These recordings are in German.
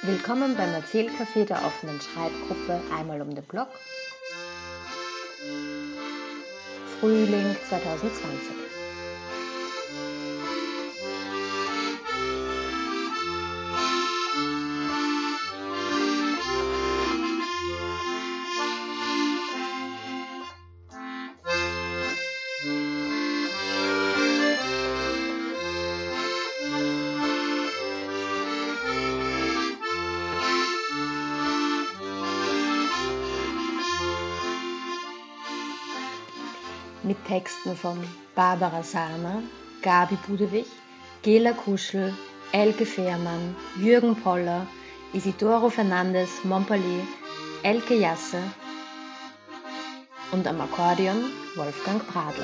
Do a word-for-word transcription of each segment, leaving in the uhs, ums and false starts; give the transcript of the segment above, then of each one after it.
Willkommen beim Erzählcafé der offenen Schreibgruppe Einmal um den Block. Frühling zwanzig zwanzig. Mit Texten von Barbara Sahner, Gabi Budewig, Gela Kuschel, Elke Fehrmann, Jürgen Poller, Isidoro Fernandes Montpellier, Elke Jasse und am Akkordeon Wolfgang Pradler.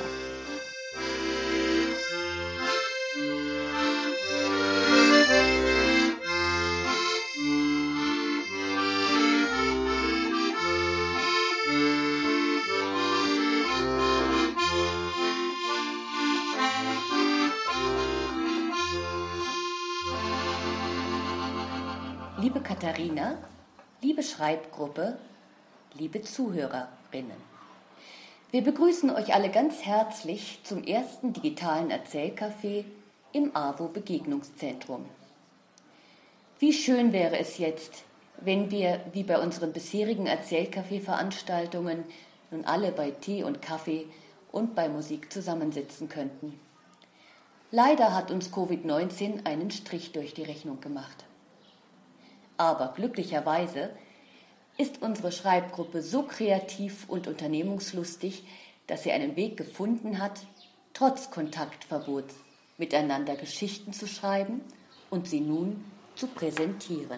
Liebe Katharina, liebe Schreibgruppe, liebe Zuhörerinnen, wir begrüßen euch alle ganz herzlich zum ersten digitalen Erzählcafé im A W O Begegnungszentrum. Wie schön wäre es jetzt, wenn wir, wie bei unseren bisherigen Erzählcafé-Veranstaltungen, nun alle bei Tee und Kaffee und bei Musik zusammensitzen könnten. Leider hat uns Covid neunzehn einen Strich durch die Rechnung gemacht. Aber glücklicherweise ist unsere Schreibgruppe so kreativ und unternehmungslustig, dass sie einen Weg gefunden hat, trotz Kontaktverbots miteinander Geschichten zu schreiben und sie nun zu präsentieren.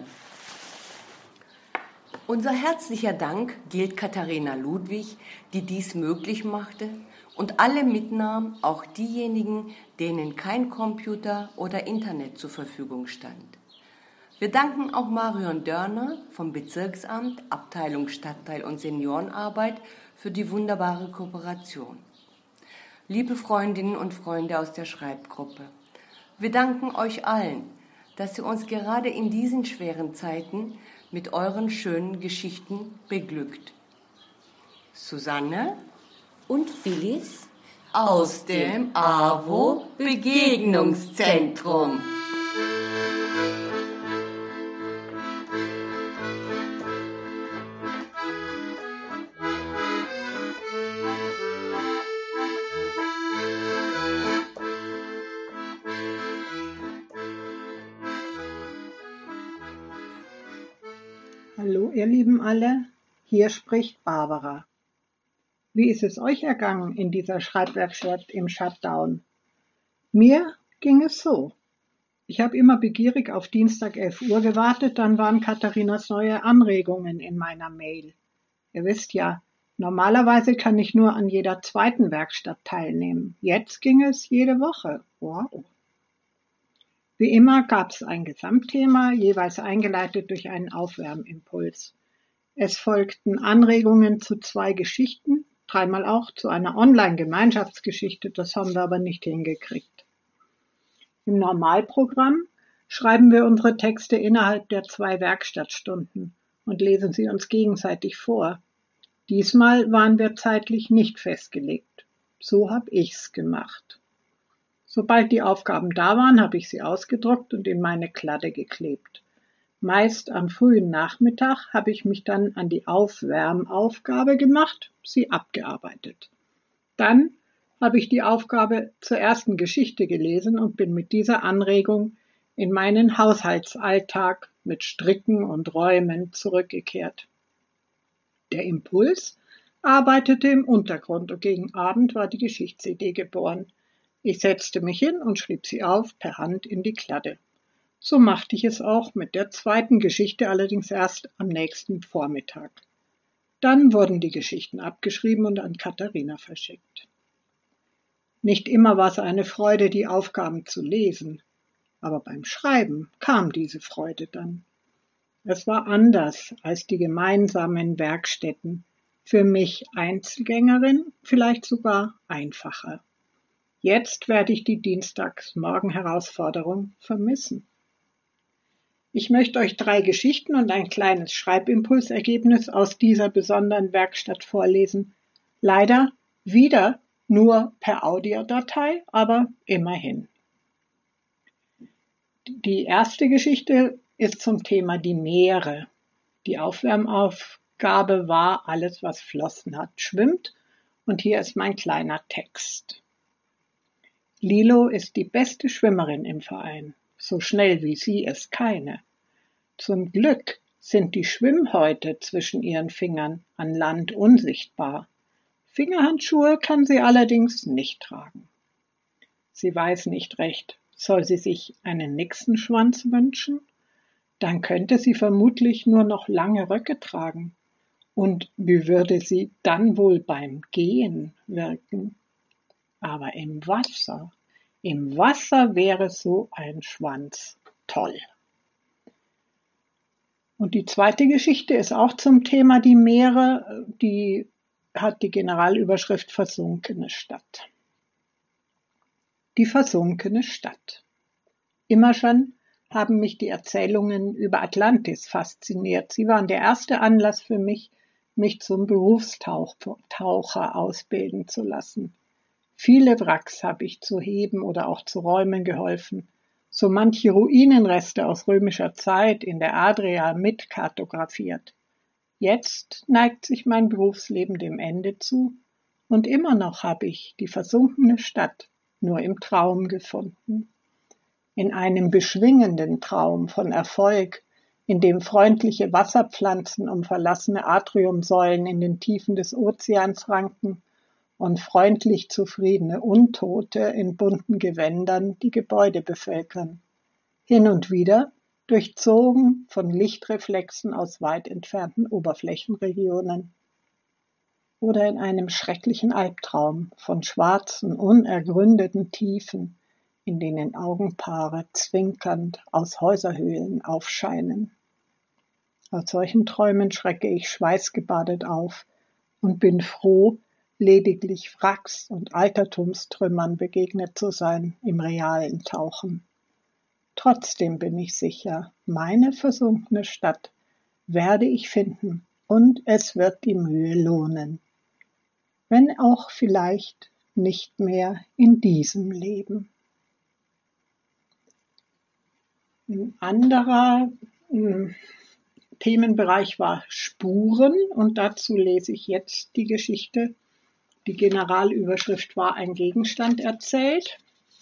Unser herzlicher Dank gilt Katharina Ludwig, die dies möglich machte und alle mitnahm, auch diejenigen, denen kein Computer oder Internet zur Verfügung stand. Wir danken auch Marion Dörner vom Bezirksamt, Abteilung Stadtteil und Seniorenarbeit für die wunderbare Kooperation. Liebe Freundinnen und Freunde aus der Schreibgruppe, wir danken euch allen, dass ihr uns gerade in diesen schweren Zeiten mit euren schönen Geschichten beglückt. Susanne Und Phyllis aus dem A W O Begegnungszentrum. Hallo ihr Lieben alle, hier spricht Barbara. Wie ist es euch ergangen in dieser Schreibwerkstatt im Shutdown? Mir ging es so. Ich habe immer begierig auf Dienstag elf Uhr gewartet, dann waren Katharinas neue Anregungen in meiner Mail. Ihr wisst ja, normalerweise kann ich nur an jeder zweiten Werkstatt teilnehmen. Jetzt ging es jede Woche. Wow. Wie immer gab es ein Gesamtthema, jeweils eingeleitet durch einen Aufwärmimpuls. Es folgten Anregungen zu zwei Geschichten, dreimal auch zu einer Online-Gemeinschaftsgeschichte, das haben wir aber nicht hingekriegt. Im Normalprogramm schreiben wir unsere Texte innerhalb der zwei Werkstattstunden und lesen sie uns gegenseitig vor. Diesmal waren wir zeitlich nicht festgelegt. So habe ich's gemacht. Sobald die Aufgaben da waren, habe ich sie ausgedruckt und in meine Kladde geklebt. Meist am frühen Nachmittag habe ich mich dann an die Aufwärmaufgabe gemacht, sie abgearbeitet. Dann habe ich die Aufgabe zur ersten Geschichte gelesen und bin mit dieser Anregung in meinen Haushaltsalltag mit Stricken und Räumen zurückgekehrt. Der Impuls arbeitete im Untergrund und gegen Abend war die Geschichtsidee geboren. Ich setzte mich hin und schrieb sie auf, per Hand in die Kladde. So machte ich es auch mit der zweiten Geschichte, allerdings erst am nächsten Vormittag. Dann wurden die Geschichten abgeschrieben und an Katharina verschickt. Nicht immer war es eine Freude, die Aufgaben zu lesen, aber beim Schreiben kam diese Freude dann. Es war anders als die gemeinsamen Werkstätten, für mich Einzelgängerin vielleicht sogar einfacher. Jetzt werde ich die Dienstagsmorgen-Herausforderung vermissen. Ich möchte euch drei Geschichten und ein kleines Schreibimpulsergebnis aus dieser besonderen Werkstatt vorlesen. Leider wieder nur per Audiodatei, aber immerhin. Die erste Geschichte ist zum Thema die Meere. Die Aufwärmaufgabe war, alles was Flossen hat, schwimmt. Und hier ist mein kleiner Text. Lilo ist die beste Schwimmerin im Verein. So schnell wie sie ist keine. Zum Glück sind die Schwimmhäute zwischen ihren Fingern an Land unsichtbar. Fingerhandschuhe kann sie allerdings nicht tragen. Sie weiß nicht recht, soll sie sich einen Nixenschwanz wünschen? Dann könnte sie vermutlich nur noch lange Röcke tragen. Und wie würde sie dann wohl beim Gehen wirken? Aber im Wasser, im Wasser wäre so ein Schwanz toll. Und die zweite Geschichte ist auch zum Thema die Meere, die hat die Generalüberschrift Versunkene Stadt. Die versunkene Stadt. Immer schon haben mich die Erzählungen über Atlantis fasziniert. Sie waren der erste Anlass für mich, mich zum Berufstaucher ausbilden zu lassen. Viele Wracks habe ich zu heben oder auch zu räumen geholfen. So manche Ruinenreste aus römischer Zeit in der Adria mitkartografiert. Jetzt neigt sich mein Berufsleben dem Ende zu und immer noch habe ich die versunkene Stadt nur im Traum gefunden. In einem beschwingenden Traum von Erfolg, in dem freundliche Wasserpflanzen um verlassene Atriumsäulen in den Tiefen des Ozeans ranken und freundlich zufriedene Untote in bunten Gewändern die Gebäude bevölkern. Hin und wieder durchzogen von Lichtreflexen aus weit entfernten Oberflächenregionen. Oder in einem schrecklichen Albtraum von schwarzen, unergründeten Tiefen, in denen Augenpaare zwinkernd aus Häuserhöhlen aufscheinen. Aus solchen Träumen schrecke ich schweißgebadet auf und bin froh, lediglich Wracks und Altertumstrümmern begegnet zu sein im realen Tauchen. Trotzdem bin ich sicher, meine versunkene Stadt werde ich finden und es wird die Mühe lohnen. Wenn auch vielleicht nicht mehr in diesem Leben. Ein anderer äh, Themenbereich war Spuren und dazu lese ich jetzt die Geschichte. Die Generalüberschrift war ein Gegenstand erzählt.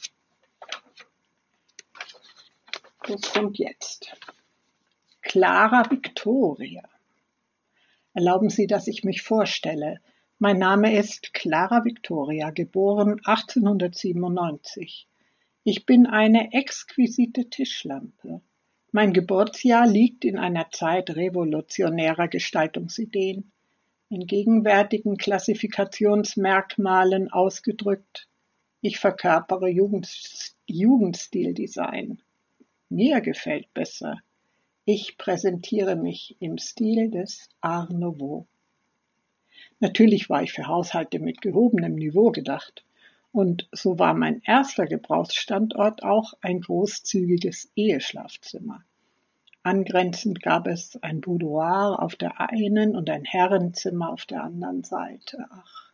Das kommt jetzt. Clara Victoria. Erlauben Sie, dass ich mich vorstelle. Mein Name ist Clara Victoria, geboren achtzehnhundertsiebenundneunzig. Ich bin eine exquisite Tischlampe. Mein Geburtsjahr liegt in einer Zeit revolutionärer Gestaltungsideen. In gegenwärtigen Klassifikationsmerkmalen ausgedrückt. Ich verkörpere Jugend, Jugendstildesign. Mir gefällt besser. Ich präsentiere mich im Stil des Art Nouveau. Natürlich war ich für Haushalte mit gehobenem Niveau gedacht. Und so war mein erster Gebrauchsstandort auch ein großzügiges Eheschlafzimmer. Angrenzend gab es ein Boudoir auf der einen und ein Herrenzimmer auf der anderen Seite. Ach.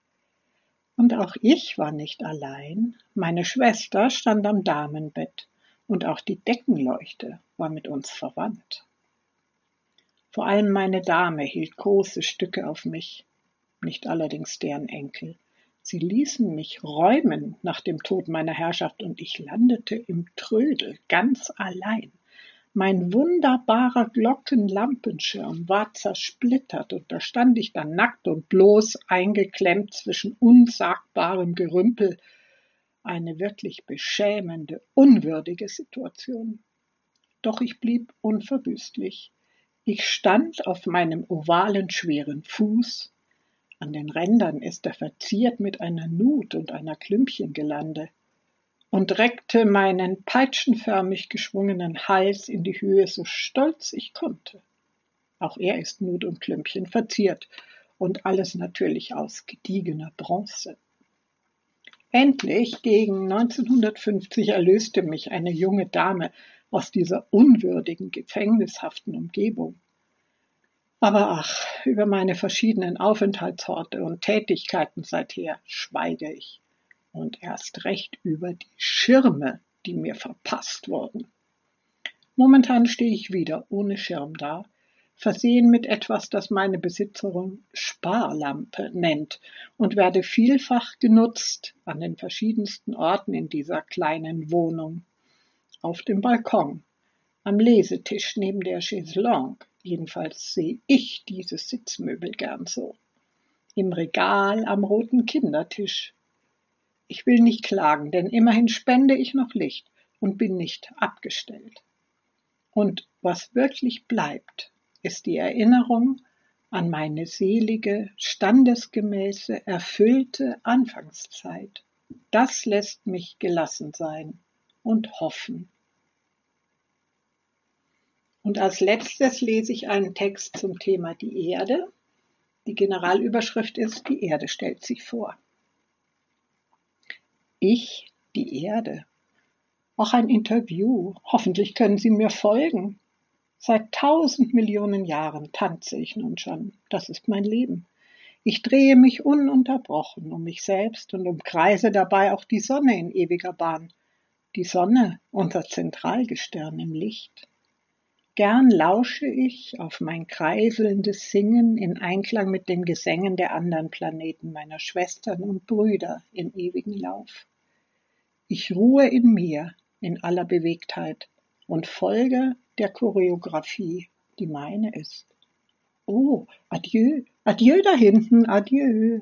Und auch ich war nicht allein. Meine Schwester stand am Damenbett und auch die Deckenleuchte war mit uns verwandt. Vor allem meine Dame hielt große Stücke auf mich, nicht allerdings deren Enkel. Sie ließen mich räumen nach dem Tod meiner Herrschaft und ich landete im Trödel ganz allein. Mein wunderbarer Glockenlampenschirm war zersplittert und da stand ich dann nackt und bloß eingeklemmt zwischen unsagbarem Gerümpel. Eine wirklich beschämende, unwürdige Situation. Doch ich blieb unverwüstlich. Ich stand auf meinem ovalen, schweren Fuß. An den Rändern ist er verziert mit einer Nut und einer Klümpchengelande und reckte meinen peitschenförmig geschwungenen Hals in die Höhe, so stolz ich konnte. Auch er ist Nut und Klümpchen verziert und alles natürlich aus gediegener Bronze. Endlich, gegen neunzehnhundertfünfzig, erlöste mich eine junge Dame aus dieser unwürdigen, gefängnishaften Umgebung. Aber ach, über meine verschiedenen Aufenthaltsorte und Tätigkeiten seither schweige ich. Und erst recht über die Schirme, die mir verpasst wurden. Momentan stehe ich wieder ohne Schirm da, versehen mit etwas, das meine Besitzerin Sparlampe nennt und werde vielfach genutzt an den verschiedensten Orten in dieser kleinen Wohnung. Auf dem Balkon, am Lesetisch neben der Chaiselongue, jedenfalls sehe ich dieses Sitzmöbel gern so. Im Regal am roten Kindertisch. Ich will nicht klagen, denn immerhin spende ich noch Licht und bin nicht abgestellt. Und was wirklich bleibt, ist die Erinnerung an meine selige, standesgemäße, erfüllte Anfangszeit. Das lässt mich gelassen sein und hoffen. Und als letztes lese ich einen Text zum Thema die Erde. Die Generalüberschrift ist: Die Erde stellt sich vor. Ich, die Erde. Auch ein Interview. Hoffentlich können Sie mir folgen. Seit tausend Millionen Jahren tanze ich nun schon. Das ist mein Leben. Ich drehe mich ununterbrochen um mich selbst und umkreise dabei auch die Sonne in ewiger Bahn. Die Sonne, unser Zentralgestirn im Licht. Gern lausche ich auf mein kreiselndes Singen in Einklang mit den Gesängen der anderen Planeten, meiner Schwestern und Brüder im ewigen Lauf. Ich ruhe in mir, in aller Bewegtheit und folge der Choreografie, die meine ist. Oh, adieu, adieu da hinten, adieu.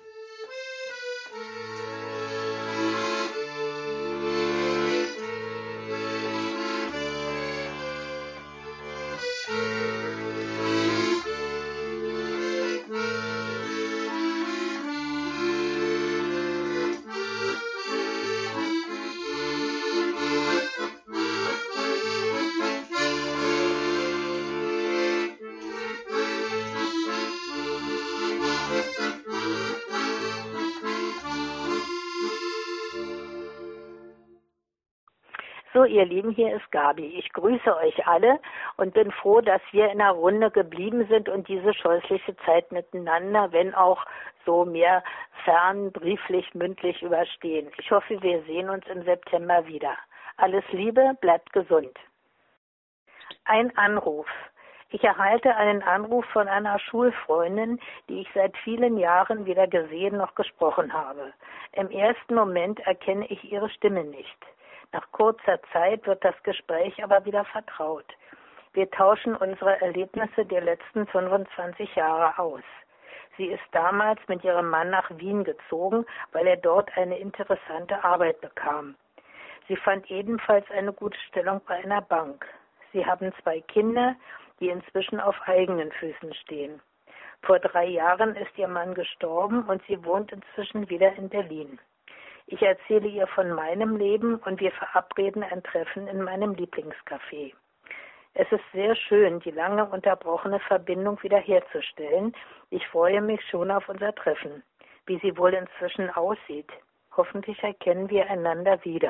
So, ihr Lieben, hier ist Gabi. Ich grüße euch alle und bin froh, dass wir in der Runde geblieben sind und diese scheußliche Zeit miteinander, wenn auch so mehr fern, brieflich, mündlich überstehen. Ich hoffe, wir sehen uns im September wieder. Alles Liebe, bleibt gesund. Ein Anruf. Ich erhalte einen Anruf von einer Schulfreundin, die ich seit vielen Jahren weder gesehen noch gesprochen habe. Im ersten Moment erkenne ich ihre Stimme nicht. Nach kurzer Zeit wird das Gespräch aber wieder vertraut. Wir tauschen unsere Erlebnisse der letzten fünfundzwanzig Jahre aus. Sie ist damals mit ihrem Mann nach Wien gezogen, weil er dort eine interessante Arbeit bekam. Sie fand ebenfalls eine gute Stellung bei einer Bank. Sie haben zwei Kinder, die inzwischen auf eigenen Füßen stehen. Vor drei Jahren ist ihr Mann gestorben und sie wohnt inzwischen wieder in Berlin. Ich erzähle ihr von meinem Leben und wir verabreden ein Treffen in meinem Lieblingscafé. Es ist sehr schön, die lange unterbrochene Verbindung wiederherzustellen. Ich freue mich schon auf unser Treffen. Wie sie wohl inzwischen aussieht. Hoffentlich erkennen wir einander wieder.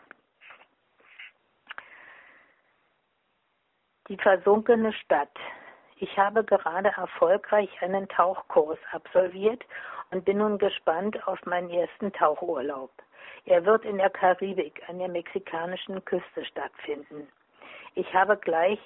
Die versunkene Stadt. Ich habe gerade erfolgreich einen Tauchkurs absolviert und bin nun gespannt auf meinen ersten Tauchurlaub. Er wird in der Karibik, an der mexikanischen Küste stattfinden. Ich habe gleich,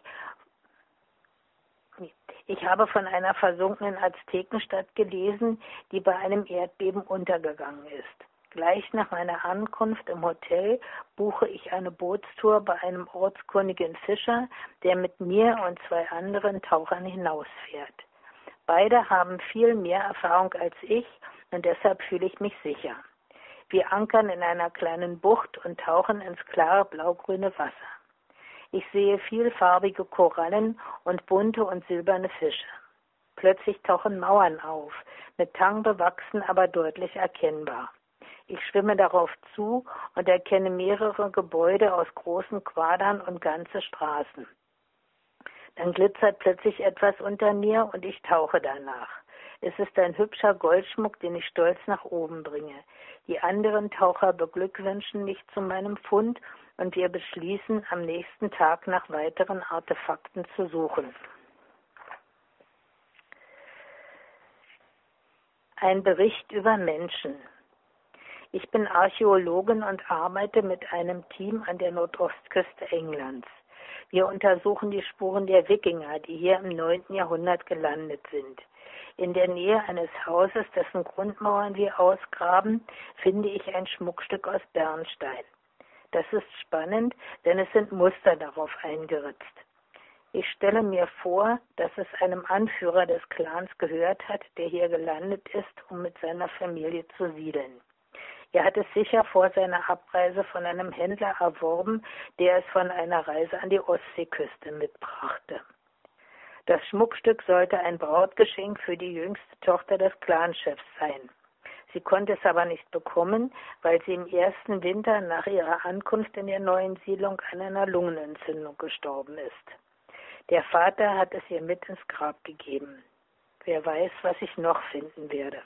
ich habe von einer versunkenen Aztekenstadt gelesen, die bei einem Erdbeben untergegangen ist. Gleich nach meiner Ankunft im Hotel buche ich eine Bootstour bei einem ortskundigen Fischer, der mit mir und zwei anderen Tauchern hinausfährt. Beide haben viel mehr Erfahrung als ich und deshalb fühle ich mich sicher. Wir ankern in einer kleinen Bucht und tauchen ins klare blaugrüne Wasser. Ich sehe vielfarbige Korallen und bunte und silberne Fische. Plötzlich tauchen Mauern auf, mit Tang bewachsen, aber deutlich erkennbar. Ich schwimme darauf zu und erkenne mehrere Gebäude aus großen Quadern und ganze Straßen. Dann glitzert plötzlich etwas unter mir und ich tauche danach. Es ist ein hübscher Goldschmuck, den ich stolz nach oben bringe. Die anderen Taucher beglückwünschen mich zu meinem Fund und wir beschließen, am nächsten Tag nach weiteren Artefakten zu suchen. Ein Bericht über Menschen. Ich bin Archäologin und arbeite mit einem Team an der Nordostküste Englands. Wir untersuchen die Spuren der Wikinger, die hier im neunten Jahrhundert gelandet sind. In der Nähe eines Hauses, dessen Grundmauern wir ausgraben, finde ich ein Schmuckstück aus Bernstein. Das ist spannend, denn es sind Muster darauf eingeritzt. Ich stelle mir vor, dass es einem Anführer des Clans gehört hat, der hier gelandet ist, um mit seiner Familie zu siedeln. Er hat es sicher vor seiner Abreise von einem Händler erworben, der es von einer Reise an die Ostseeküste mitbrachte. Das Schmuckstück sollte ein Brautgeschenk für die jüngste Tochter des Clanchefs sein. Sie konnte es aber nicht bekommen, weil sie im ersten Winter nach ihrer Ankunft in der neuen Siedlung an einer Lungenentzündung gestorben ist. Der Vater hat es ihr mit ins Grab gegeben. Wer weiß, was ich noch finden werde.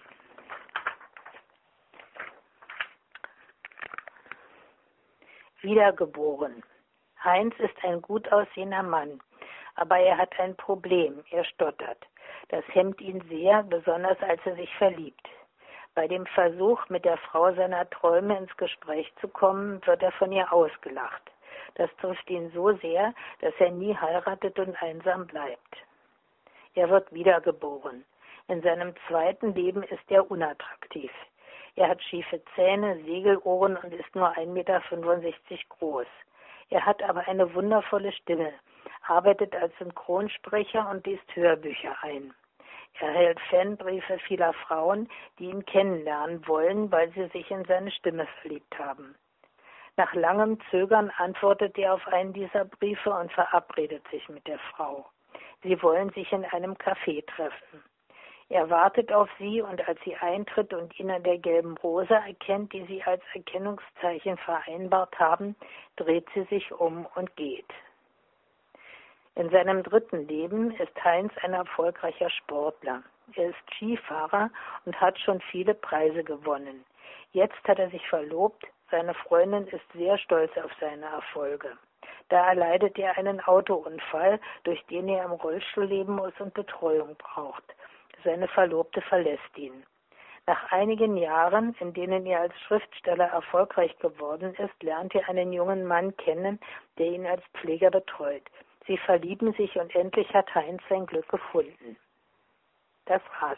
Wiedergeboren. Heinz ist ein gut aussehender Mann, aber er hat ein Problem, er stottert. Das hemmt ihn sehr, besonders als er sich verliebt. Bei dem Versuch, mit der Frau seiner Träume ins Gespräch zu kommen, wird er von ihr ausgelacht. Das trifft ihn so sehr, dass er nie heiratet und einsam bleibt. Er wird wiedergeboren. In seinem zweiten Leben ist er unattraktiv. Er hat schiefe Zähne, Segelohren und ist nur ein Meter fünfundsechzig groß. Er hat aber eine wundervolle Stimme, arbeitet als Synchronsprecher und liest Hörbücher ein. Er erhält Fanbriefe vieler Frauen, die ihn kennenlernen wollen, weil sie sich in seine Stimme verliebt haben. Nach langem Zögern antwortet er auf einen dieser Briefe und verabredet sich mit der Frau. Sie wollen sich in einem Café treffen. Er wartet auf sie und als sie eintritt und ihn an der gelben Rose erkennt, die sie als Erkennungszeichen vereinbart haben, dreht sie sich um und geht. In seinem dritten Leben ist Heinz ein erfolgreicher Sportler. Er ist Skifahrer und hat schon viele Preise gewonnen. Jetzt hat er sich verlobt, seine Freundin ist sehr stolz auf seine Erfolge. Da erleidet er einen Autounfall, durch den er im Rollstuhl leben muss und Betreuung braucht. Seine Verlobte verlässt ihn. Nach einigen Jahren, in denen er als Schriftsteller erfolgreich geworden ist, lernt er einen jungen Mann kennen, der ihn als Pfleger betreut. Sie verlieben sich und endlich hat Heinz sein Glück gefunden. Das war's.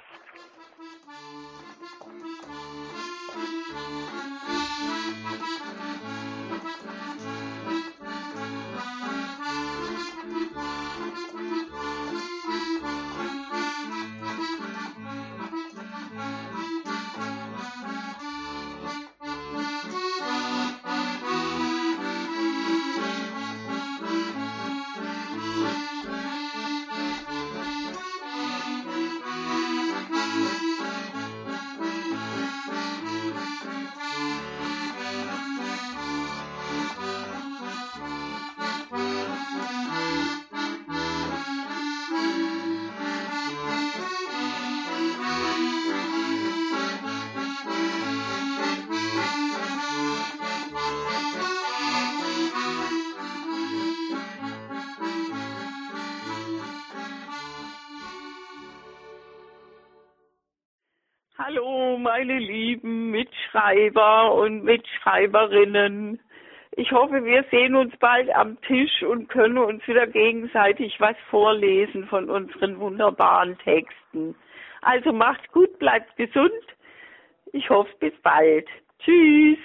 Hallo, meine lieben Mitschreiber und Mitschreiberinnen. Ich hoffe, wir sehen uns bald am Tisch und können uns wieder gegenseitig was vorlesen von unseren wunderbaren Texten. Also macht's gut, bleibt gesund. Ich hoffe, bis bald. Tschüss.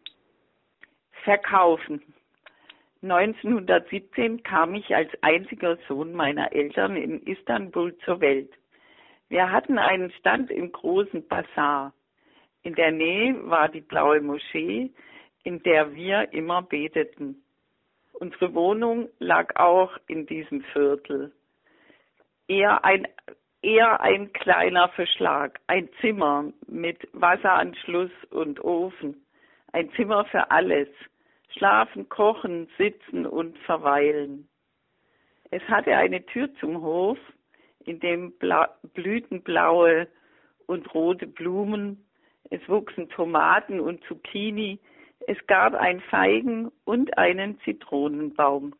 Verkaufen. neunzehnhundertsiebzehn kam ich als einziger Sohn meiner Eltern in Istanbul zur Welt. Wir hatten einen Stand im großen Bazar. In der Nähe war die Blaue Moschee, in der wir immer beteten. Unsere Wohnung lag auch in diesem Viertel. Eher ein, eher ein kleiner Verschlag, ein Zimmer mit Wasseranschluss und Ofen. Ein Zimmer für alles. Schlafen, kochen, sitzen und verweilen. Es hatte eine Tür zum Hof, in dem blühten blaue und rote Blumen, Es wuchsen Tomaten und Zucchini. Es gab ein Feigen- und einen Zitronenbaum.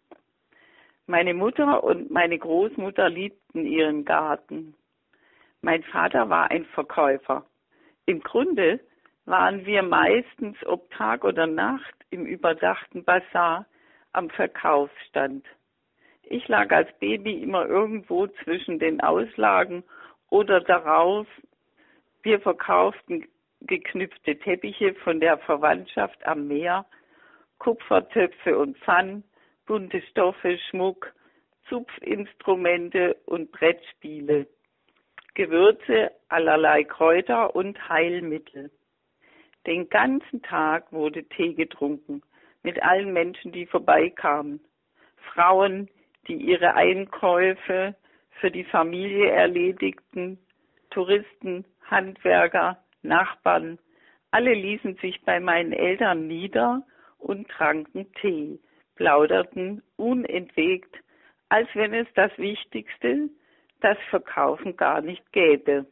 Meine Mutter und meine Großmutter liebten ihren Garten. Mein Vater war ein Verkäufer. Im Grunde waren wir meistens ob Tag oder Nacht im überdachten Bazar am Verkaufsstand. Ich lag als Baby immer irgendwo zwischen den Auslagen oder darauf. Wir verkauften geknüpfte Teppiche von der Verwandtschaft am Meer, Kupfertöpfe und Pfannen, bunte Stoffe, Schmuck, Zupfinstrumente und Brettspiele, Gewürze, allerlei Kräuter und Heilmittel. Den ganzen Tag wurde Tee getrunken mit allen Menschen, die vorbeikamen. Frauen, die ihre Einkäufe für die Familie erledigten, Touristen, Handwerker, Nachbarn, alle ließen sich bei meinen Eltern nieder und tranken Tee, plauderten unentwegt, als wenn es das Wichtigste, das Verkaufen, gar nicht gäbe.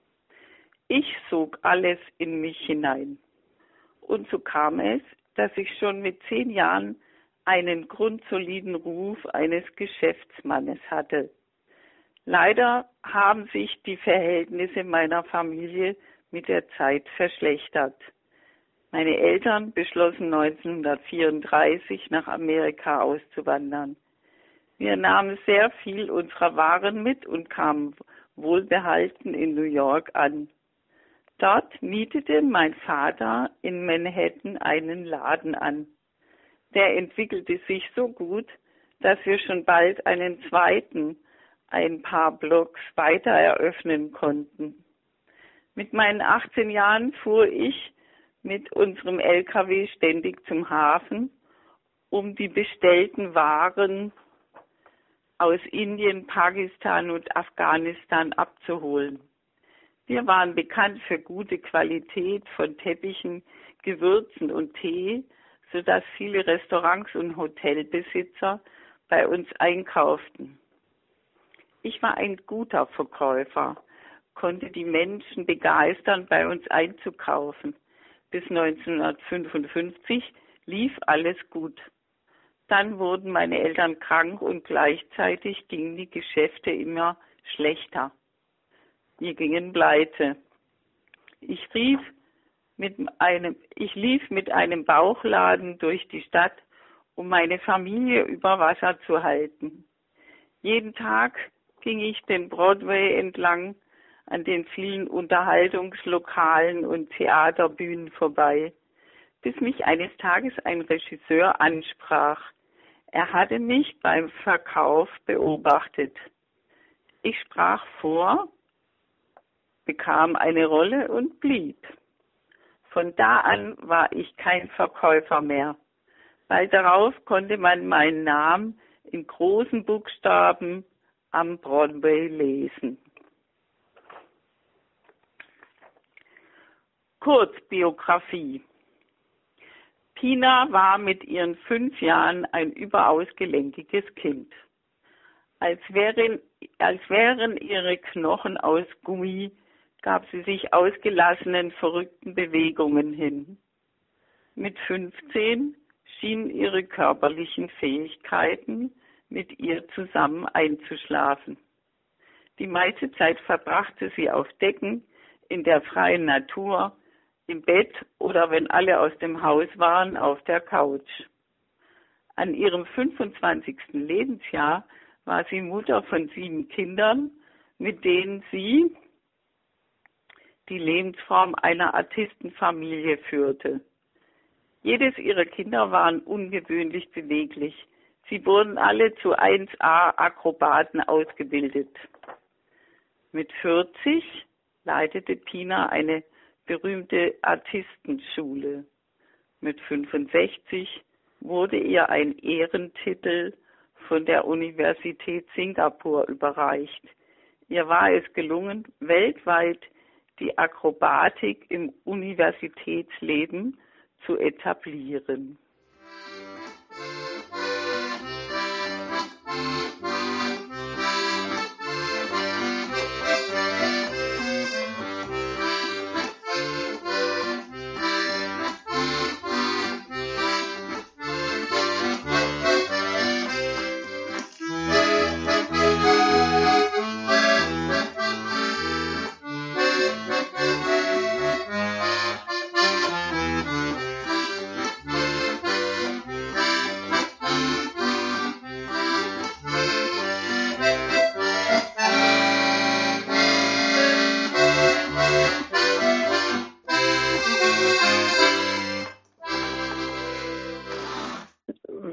Ich sog alles in mich hinein. Und so kam es, dass ich schon mit zehn Jahren einen grundsoliden Ruf eines Geschäftsmannes hatte. Leider haben sich die Verhältnisse meiner Familie mit der Zeit verschlechtert. Meine Eltern beschlossen neunzehnhundertvierunddreißig nach Amerika auszuwandern. Wir nahmen sehr viel unserer Waren mit und kamen wohlbehalten in New York an. Dort mietete mein Vater in Manhattan einen Laden an. Der entwickelte sich so gut, dass wir schon bald einen zweiten, ein paar Blocks weiter eröffnen konnten. Mit meinen achtzehn Jahren fuhr ich mit unserem L K W ständig zum Hafen, um die bestellten Waren aus Indien, Pakistan und Afghanistan abzuholen. Wir waren bekannt für gute Qualität von Teppichen, Gewürzen und Tee, sodass viele Restaurants und Hotelbesitzer bei uns einkauften. Ich war ein guter Verkäufer, konnte die Menschen begeistern, bei uns einzukaufen. Bis neunzehnhundertfünfundfünfzig lief alles gut. Dann wurden meine Eltern krank und gleichzeitig gingen die Geschäfte immer schlechter. Wir gingen pleite. Ich rief mit einem, ich lief mit einem Bauchladen durch die Stadt, um meine Familie über Wasser zu halten. Jeden Tag ging ich den Broadway entlang, an den vielen Unterhaltungslokalen und Theaterbühnen vorbei, bis mich eines Tages ein Regisseur ansprach. Er hatte mich beim Verkauf beobachtet. Ich sprach vor, bekam eine Rolle und blieb. Von da an war ich kein Verkäufer mehr. Bald darauf konnte man meinen Namen in großen Buchstaben am Broadway lesen. Kurzbiografie. Pina war mit ihren fünf Jahren ein überaus gelenkiges Kind. Als wären, als wären ihre Knochen aus Gummi, gab sie sich ausgelassenen, verrückten Bewegungen hin. Mit fünfzehn schienen ihre körperlichen Fähigkeiten mit ihr zusammen einzuschlafen. Die meiste Zeit verbrachte sie auf Decken, in der freien Natur, im Bett oder, wenn alle aus dem Haus waren, auf der Couch. An ihrem fünfundzwanzigsten Lebensjahr war sie Mutter von sieben Kindern, mit denen sie die Lebensform einer Artistenfamilie führte. Jedes ihrer Kinder waren ungewöhnlich beweglich. Sie wurden alle zu eins A Akrobaten ausgebildet. Mit vierzig leitete Pina eine berühmte Artistenschule. Mit fünfundsechzig wurde ihr ein Ehrentitel von der Universität Singapur überreicht. Ihr war es gelungen, weltweit die Akrobatik im Universitätsleben zu etablieren.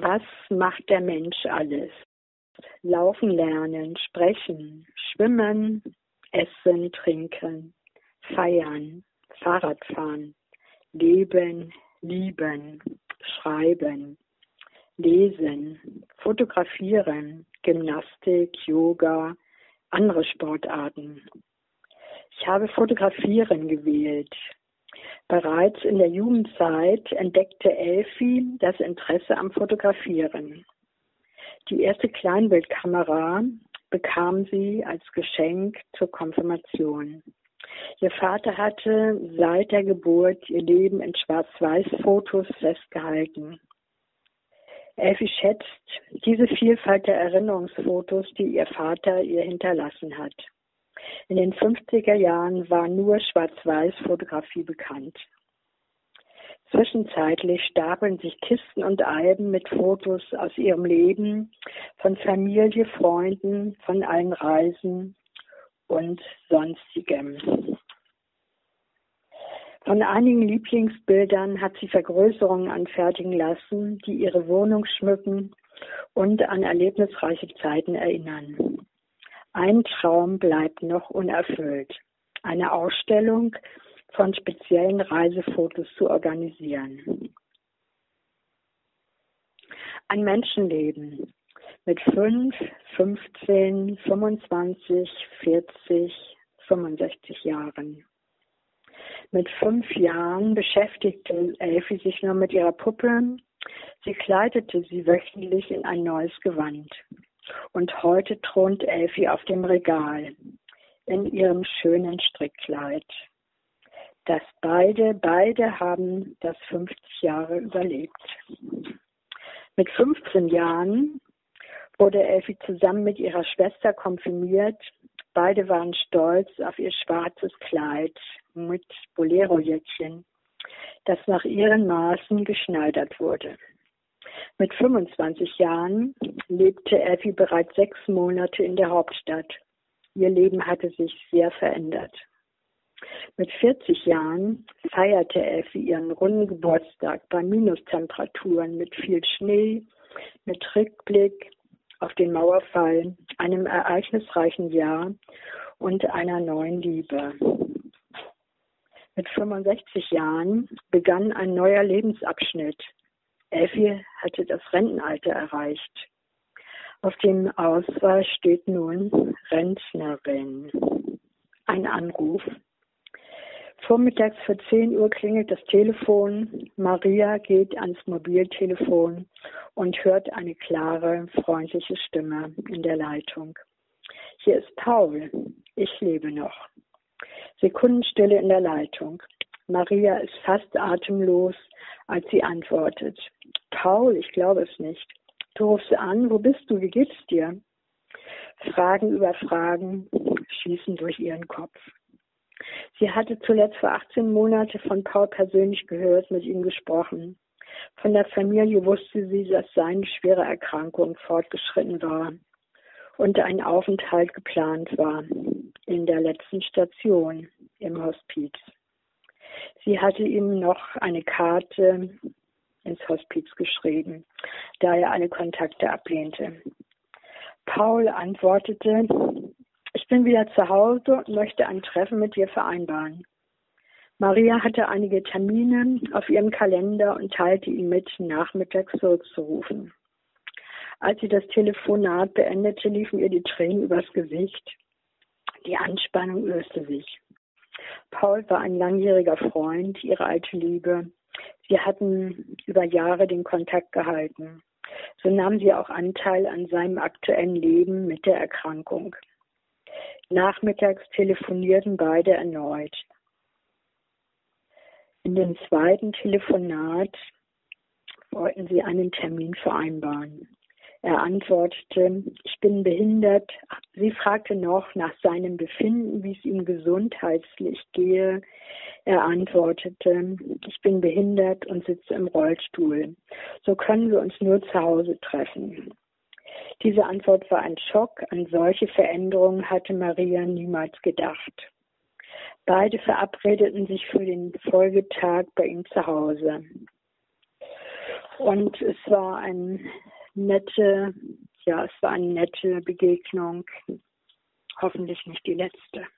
Was macht der Mensch alles? Laufen lernen, sprechen, schwimmen, essen, trinken, feiern, Fahrrad fahren, leben, lieben, schreiben, lesen, fotografieren, Gymnastik, Yoga, andere Sportarten. Ich habe Fotografieren gewählt. Bereits in der Jugendzeit entdeckte Elfi das Interesse am Fotografieren. Die erste Kleinbildkamera bekam sie als Geschenk zur Konfirmation. Ihr Vater hatte seit der Geburt ihr Leben in Schwarz-Weiß-Fotos festgehalten. Elfi schätzt diese Vielfalt der Erinnerungsfotos, die ihr Vater ihr hinterlassen hat. In den fünfziger Jahren war nur Schwarz-Weiß-Fotografie bekannt. Zwischenzeitlich stapeln sich Kisten und Alben mit Fotos aus ihrem Leben, von Familie, Freunden, von allen Reisen und Sonstigem. Von einigen Lieblingsbildern hat sie Vergrößerungen anfertigen lassen, die ihre Wohnung schmücken und an erlebnisreiche Zeiten erinnern. Ein Traum bleibt noch unerfüllt: eine Ausstellung von speziellen Reisefotos zu organisieren. Ein Menschenleben mit fünf, fünfzehn, fünfundzwanzig, vierzig, fünfundsechzig Jahren. Mit fünf Jahren beschäftigte Elfi sich nur mit ihrer Puppe. Sie kleidete sie wöchentlich in ein neues Gewand. Und heute thront Elfi auf dem Regal in ihrem schönen Strickkleid. Das beide, beide haben das fünfzig Jahre überlebt. Mit fünfzehn Jahren wurde Elfi zusammen mit ihrer Schwester konfirmiert. Beide waren stolz auf ihr schwarzes Kleid mit Bolero-Jäckchen, das nach ihren Maßen geschneidert wurde. Mit fünfundzwanzig Jahren lebte Elfi bereits sechs Monate in der Hauptstadt. Ihr Leben hatte sich sehr verändert. Mit vierzig Jahren feierte Elfi ihren runden Geburtstag bei Minustemperaturen mit viel Schnee, mit Rückblick auf den Mauerfall, einem ereignisreichen Jahr und einer neuen Liebe. Mit fünfundsechzig Jahren begann ein neuer Lebensabschnitt. Elfi hatte das Rentenalter erreicht. Auf dem Ausweis steht nun Rentnerin. Ein Anruf. Vormittags für zehn Uhr klingelt das Telefon. Maria geht ans Mobiltelefon und hört eine klare, freundliche Stimme in der Leitung. Hier ist Paul. Ich lebe noch. Sekundenstille in der Leitung. Maria ist fast atemlos, als sie antwortet. Paul, ich glaube es nicht. Du rufst an, wo bist du, wie geht's dir? Fragen über Fragen schießen durch ihren Kopf. Sie hatte zuletzt vor achtzehn Monaten von Paul persönlich gehört, mit ihm gesprochen. Von der Familie wusste sie, dass seine schwere Erkrankung fortgeschritten war und ein Aufenthalt geplant war in der letzten Station im Hospiz. Sie hatte ihm noch eine Karte ins Hospiz geschrieben, da er alle Kontakte ablehnte. Paul antwortete: Ich bin wieder zu Hause und möchte ein Treffen mit dir vereinbaren. Maria hatte einige Termine auf ihrem Kalender und teilte ihm mit, nachmittags zurückzurufen. Als sie das Telefonat beendete, liefen ihr die Tränen übers Gesicht. Die Anspannung löste sich. Paul war ein langjähriger Freund, ihre alte Liebe. Sie hatten über Jahre den Kontakt gehalten. So nahm sie auch Anteil an seinem aktuellen Leben mit der Erkrankung. Nachmittags telefonierten beide erneut. In dem zweiten Telefonat wollten sie einen Termin vereinbaren. Er antwortete: Ich bin behindert. Sie fragte noch nach seinem Befinden, wie es ihm gesundheitlich gehe. Er antwortete: Ich bin behindert und sitze im Rollstuhl. So können wir uns nur zu Hause treffen. Diese Antwort war ein Schock. An solche Veränderungen hatte Maria niemals gedacht. Beide verabredeten sich für den Folgetag bei ihm zu Hause. Und es war eine nette, ja, es war eine nette Begegnung. Hoffentlich nicht die letzte.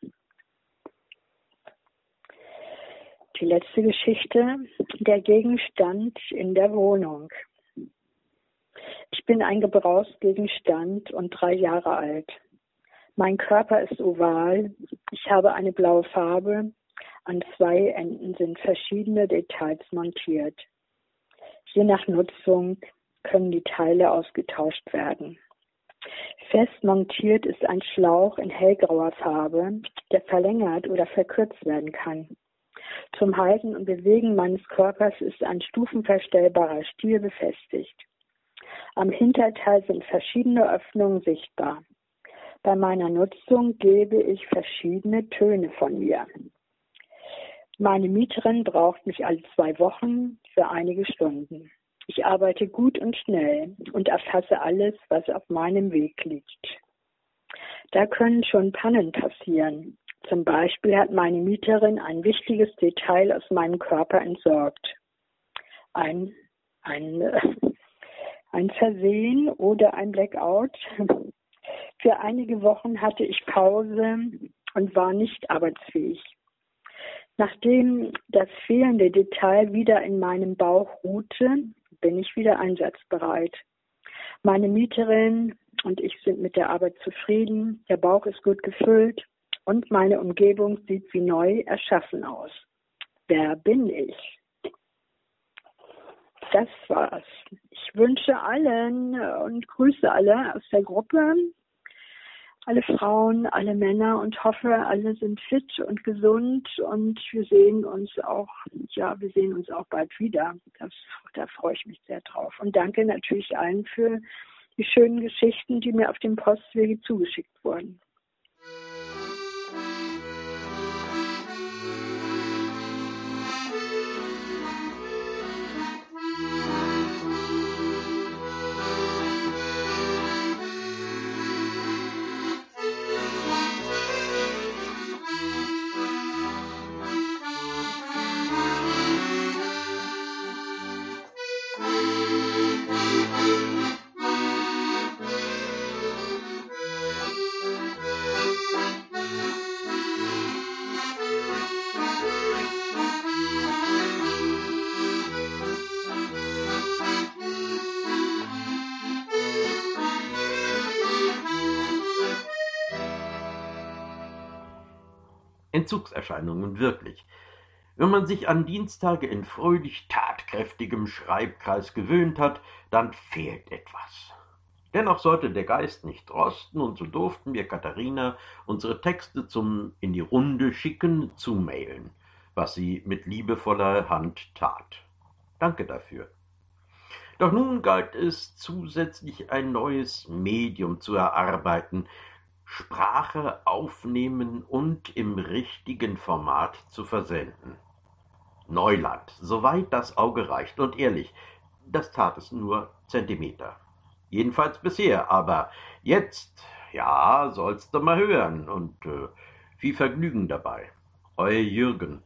Die letzte Geschichte, der Gegenstand in der Wohnung. Ich bin ein Gebrauchsgegenstand und drei Jahre alt. Mein Körper ist oval, ich habe eine blaue Farbe, an zwei Enden sind verschiedene Details montiert. Je nach Nutzung können die Teile ausgetauscht werden. Fest montiert ist ein Schlauch in hellgrauer Farbe, der verlängert oder verkürzt werden kann. Zum Halten und Bewegen meines Körpers ist ein stufenverstellbarer Stiel befestigt. Am Hinterteil sind verschiedene Öffnungen sichtbar. Bei meiner Nutzung gebe ich verschiedene Töne von mir. Meine Mieterin braucht mich alle zwei Wochen für einige Stunden. Ich arbeite gut und schnell und erfasse alles, was auf meinem Weg liegt. Da können schon Pannen passieren. Zum Beispiel hat meine Mieterin ein wichtiges Detail aus meinem Körper entsorgt. Ein, ein, ein Versehen oder ein Blackout. Für einige Wochen hatte ich Pause und war nicht arbeitsfähig. Nachdem das fehlende Detail wieder in meinem Bauch ruhte, bin ich wieder einsatzbereit. Meine Mieterin und ich sind mit der Arbeit zufrieden, der Bauch ist gut gefüllt und meine Umgebung sieht wie neu erschaffen aus. Wer bin ich? Das war's. Ich wünsche allen und grüße alle aus der Gruppe, alle Frauen, alle Männer und hoffe, alle sind fit und gesund und wir sehen uns auch, ja, wir sehen uns auch bald wieder. Das, da freue ich mich sehr drauf. Und danke natürlich allen für die schönen Geschichten, die mir auf dem Postwege zugeschickt wurden. Entzugserscheinungen wirklich. Wenn man sich an Dienstage in fröhlich tatkräftigem Schreibkreis gewöhnt hat, dann fehlt etwas. Dennoch sollte der Geist nicht rosten, und so durften wir Katharina unsere Texte zum in die Runde schicken zumailen, was sie mit liebevoller Hand tat. Danke dafür. Doch nun galt es zusätzlich ein neues Medium zu erarbeiten, Sprache aufnehmen und im richtigen Format zu versenden. Neuland, soweit das Auge reicht, und ehrlich, das tat es nur Zentimeter. Jedenfalls bisher, aber jetzt, ja, sollst du mal hören und äh, viel Vergnügen dabei. Euer Jürgen.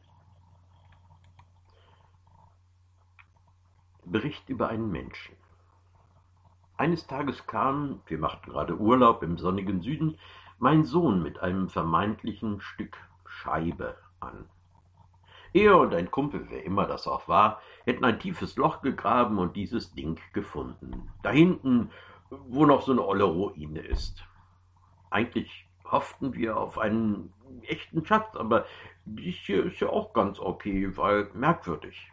Bericht über einen Menschen. Eines Tages kam, wir machten gerade Urlaub im sonnigen Süden, mein Sohn mit einem vermeintlichen Stück Scheibe an. Er und ein Kumpel, wer immer das auch war, hätten ein tiefes Loch gegraben und dieses Ding gefunden. Da hinten, wo noch so eine olle Ruine ist. Eigentlich hofften wir auf einen echten Schatz, aber dies hier ist ja auch ganz okay, weil merkwürdig.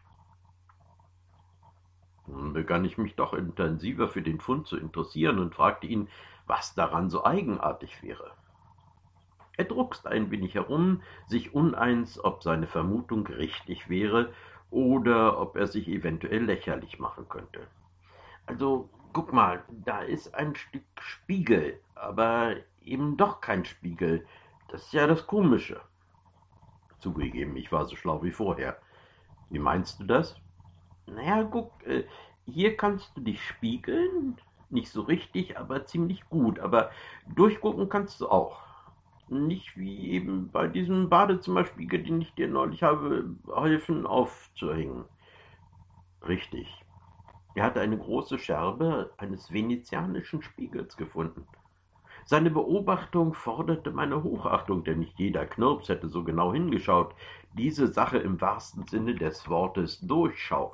Nun begann ich mich doch intensiver für den Fund zu interessieren und fragte ihn, was daran so eigenartig wäre. Er druckste ein wenig herum, sich uneins, ob seine Vermutung richtig wäre oder ob er sich eventuell lächerlich machen könnte. Also, guck mal, da ist ein Stück Spiegel, aber eben doch kein Spiegel. Das ist ja das Komische. Zugegeben, ich war so schlau wie vorher. Wie meinst du das? Naja, guck, äh, hier kannst du dich spiegeln, nicht so richtig, aber ziemlich gut, aber durchgucken kannst du auch. Nicht wie eben bei diesem Badezimmerspiegel, den ich dir neulich habe helfen aufzuhängen. Richtig. Er hatte eine große Scherbe eines venezianischen Spiegels gefunden. Seine Beobachtung forderte meine Hochachtung, denn nicht jeder Knirps hätte so genau hingeschaut, diese Sache im wahrsten Sinne des Wortes durchschaut.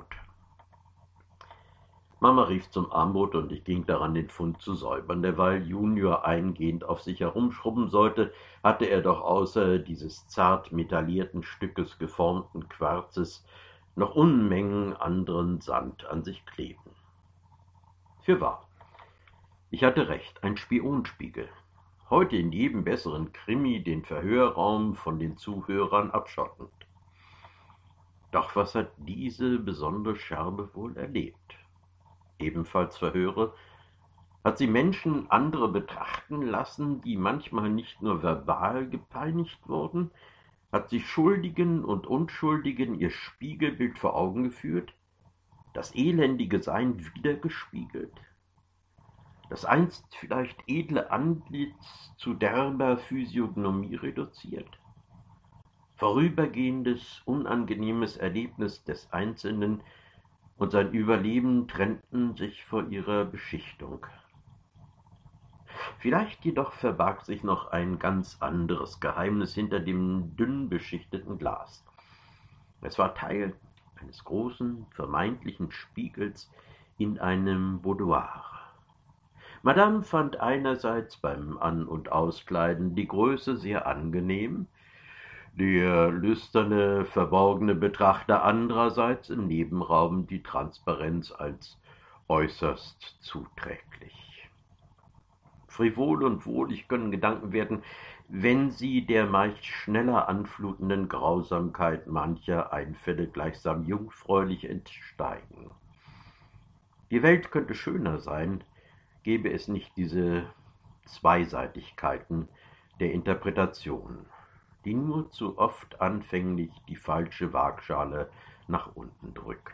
Mama rief zum Armbrot und ich ging daran, den Fund zu säubern. Derweil Junior eingehend auf sich herumschrubben sollte, hatte er doch außer dieses zart metallierten Stückes geformten Quarzes noch Unmengen anderen Sand an sich kleben. Fürwahr, ich hatte recht, ein Spionspiegel. Heute in jedem besseren Krimi den Verhörraum von den Zuhörern abschottend. Doch was hat diese besondere Scherbe wohl erlebt? Ebenfalls Verhöre, hat sie Menschen andere betrachten lassen, die manchmal nicht nur verbal gepeinigt wurden, hat sie Schuldigen und Unschuldigen ihr Spiegelbild vor Augen geführt, das elendige Sein wiedergespiegelt, das einst vielleicht edle Antlitz zu derber Physiognomie reduziert. Vorübergehendes, unangenehmes Erlebnis des Einzelnen und sein Überleben trennten sich vor ihrer Beschichtung. Vielleicht jedoch verbarg sich noch ein ganz anderes Geheimnis hinter dem dünn beschichteten Glas. Es war Teil eines großen, vermeintlichen Spiegels in einem Boudoir. Madame fand einerseits beim An- und Auskleiden die Größe sehr angenehm, der lüsterne, verborgene Betrachter andererseits im Nebenraum die Transparenz als äußerst zuträglich. Frivol und wohlig können Gedanken werden, wenn sie der meist schneller anflutenden Grausamkeit mancher Einfälle gleichsam jungfräulich entsteigen. Die Welt könnte schöner sein, gäbe es nicht diese Zweiseitigkeiten der Interpretation, die nur zu oft anfänglich die falsche Waagschale nach unten drückt.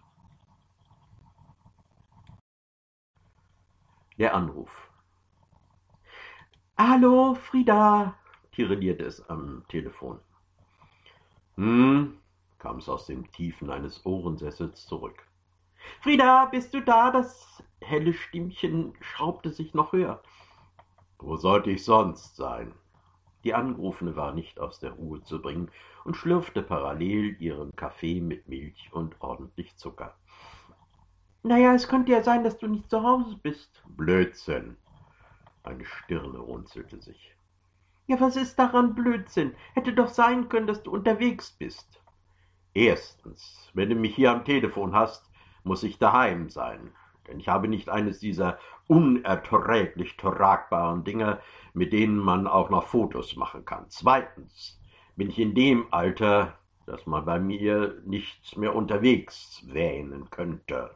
Der Anruf. »Hallo, Frieda«, tirillierte es am Telefon. »Hm«, kam es aus den Tiefen eines Ohrensessels zurück. »Frieda, bist du da?« Das helle Stimmchen schraubte sich noch höher. »Wo sollte ich sonst sein?« Die Angerufene war nicht aus der Ruhe zu bringen und schlürfte parallel ihren Kaffee mit Milch und ordentlich Zucker. »Naja, es könnte ja sein, dass du nicht zu Hause bist.« »Blödsinn!« Eine Stirne runzelte sich. »Ja, was ist daran Blödsinn? Hätte doch sein können, dass du unterwegs bist.« »Erstens, wenn du mich hier am Telefon hast, muss ich daheim sein, denn ich habe nicht eines dieser unerträglich tragbaren Dinger, mit denen man auch noch Fotos machen kann. Zweitens bin ich in dem Alter, dass man bei mir nichts mehr unterwegs wähnen könnte.«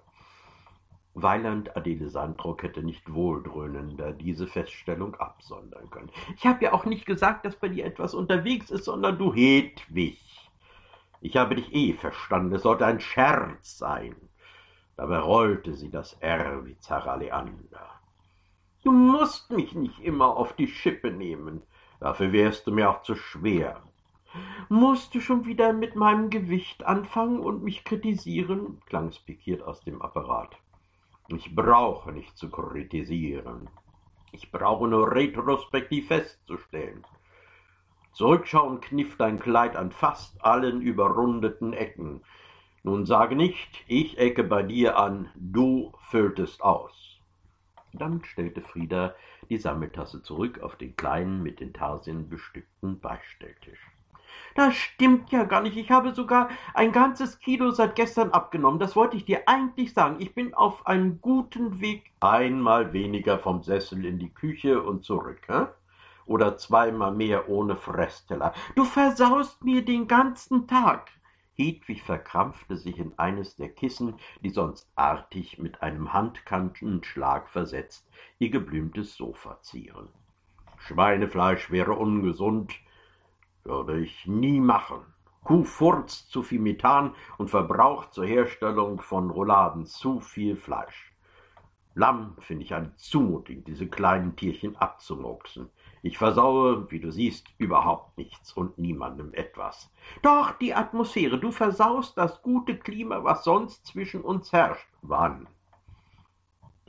Weiland Adele Sandrock hätte nicht wohldröhnender diese Feststellung absondern können. »Ich habe ja auch nicht gesagt, dass bei dir etwas unterwegs ist, sondern du Hedwig. Ich habe dich eh verstanden, es sollte ein Scherz sein.« Dabei rollte sie das R wie Zara Leander. »Du musst mich nicht immer auf die Schippe nehmen, dafür wärst du mir auch zu schwer. Musst du schon wieder mit meinem Gewicht anfangen und mich kritisieren?« klang es pikiert aus dem Apparat. »Ich brauche nicht zu kritisieren. Ich brauche nur retrospektiv festzustellen. Zurückschauen kniff dein Kleid an fast allen überrundeten Ecken. Nun sage nicht, ich ecke bei dir an, du fülltest aus.« Dann stellte Frieda die Sammeltasse zurück auf den kleinen, mit Intarsien bestückten Beistelltisch. »Das stimmt ja gar nicht. Ich habe sogar ein ganzes Kilo seit gestern abgenommen. Das wollte ich dir eigentlich sagen. Ich bin auf einem guten Weg.« »Einmal weniger vom Sessel in die Küche und zurück, hä? Oder zweimal mehr ohne Fressteller. Du versaust mir den ganzen Tag.« Hedwig verkrampfte sich in eines der Kissen, die sonst artig mit einem Handkantenschlag versetzt ihr geblümtes Sofa zieren. »Schweinefleisch wäre ungesund, würde ich nie machen. Kuh furzt zu viel Methan und verbraucht zur Herstellung von Rouladen zu viel Fleisch. Lamm finde ich eine Zumutung, diese kleinen Tierchen abzumurksen. Ich versaue, wie du siehst, überhaupt nichts und niemandem etwas. Doch die Atmosphäre, du versaust das gute Klima, was sonst zwischen uns herrscht.« »Wann?«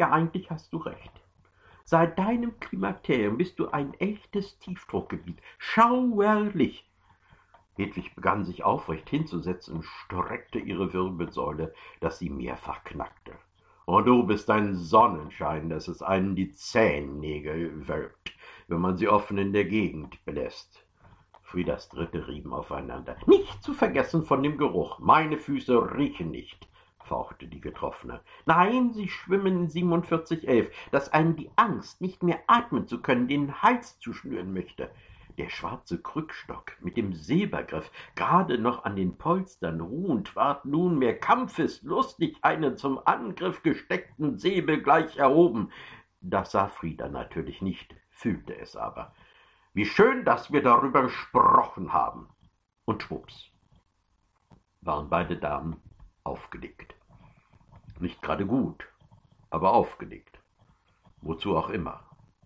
Ja, eigentlich hast du recht. Seit deinem Klimakterium bist du ein echtes Tiefdruckgebiet. Schauerlich. Hedwig begann sich aufrecht hinzusetzen und streckte ihre Wirbelsäule, dass sie mehrfach knackte. Und du bist ein Sonnenschein, dass es einem die Zehennägel wölbt, wenn man sie offen in der Gegend belässt. Friedas Dritte rieben aufeinander. Nicht zu vergessen von dem Geruch. Meine Füße riechen nicht, fauchte die Getroffene. Nein, sie schwimmen in siebenundvierzig elf, dass einem die Angst, nicht mehr atmen zu können, den Hals zuschnüren möchte. Der schwarze Krückstock mit dem Silbergriff, gerade noch an den Polstern ruhend, ward nunmehr kampfeslustig einen zum Angriff gesteckten Säbel gleich erhoben. Das sah Frieda natürlich nicht, fühlte es aber. Wie schön, dass wir darüber gesprochen haben. Und schwupps waren beide Damen aufgelegt. Nicht gerade gut, aber aufgelegt. Wozu auch immer.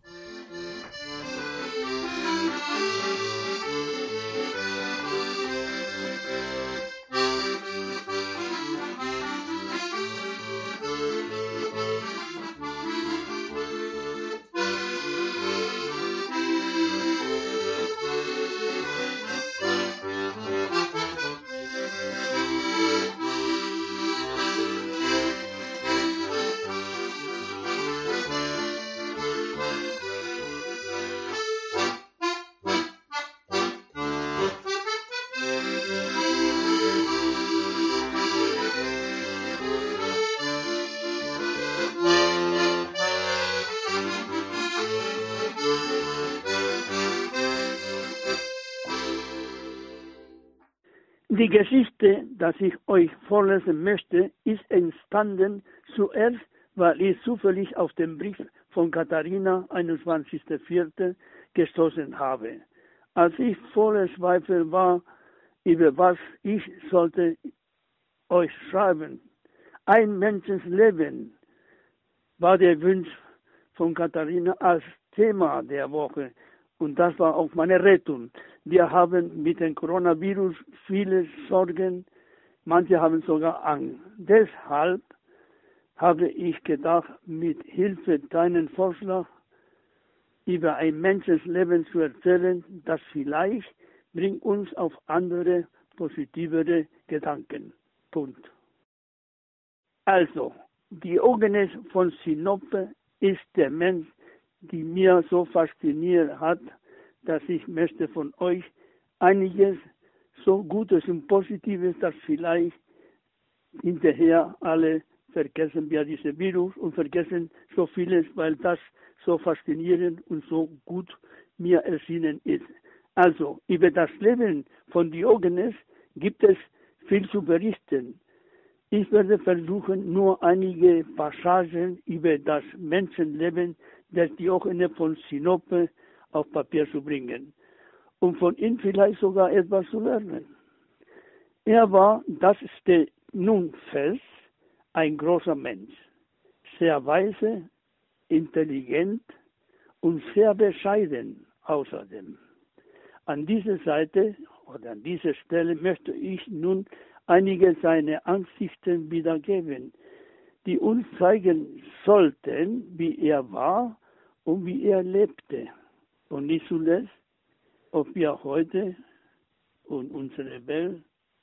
Die Geschichte, die ich euch vorlesen möchte, ist entstanden zuerst, weil ich zufällig auf den Brief von Katharina, einundzwanzigster vierter gestoßen habe. Als ich voller Zweifel war, über was ich sollte euch schreiben. Ein Menschenleben war der Wunsch von Katharina als Thema der Woche. Und das war auch meine Rettung. Wir haben mit dem Coronavirus viele Sorgen, manche haben sogar Angst. Deshalb habe ich gedacht, mit Hilfe deinen Vorschlag über ein Menschenleben zu erzählen, das vielleicht bringt uns auf andere, positivere Gedanken. Punkt. Also, Diogenes von Sinope ist der Mensch, die mir so fasziniert hat, dass ich möchte von euch einiges so Gutes und Positives, dass vielleicht hinterher alle vergessen wir dieses Virus und vergessen so vieles, weil das so faszinierend und so gut mir erschienen ist. Also, über das Leben von Diogenes gibt es viel zu berichten. Ich werde versuchen, nur einige Passagen über das Menschenleben des Diogenes von Sinope auf Papier zu bringen, um von ihm vielleicht sogar etwas zu lernen. Er war, das steht nun fest, ein großer Mensch, sehr weise, intelligent und sehr bescheiden außerdem. An dieser Seite oder an dieser Stelle möchte ich nun einige seiner Ansichten wiedergeben, die uns zeigen sollten, wie er war und wie er lebte. Und nicht zuletzt, ob wir heute und unsere Welt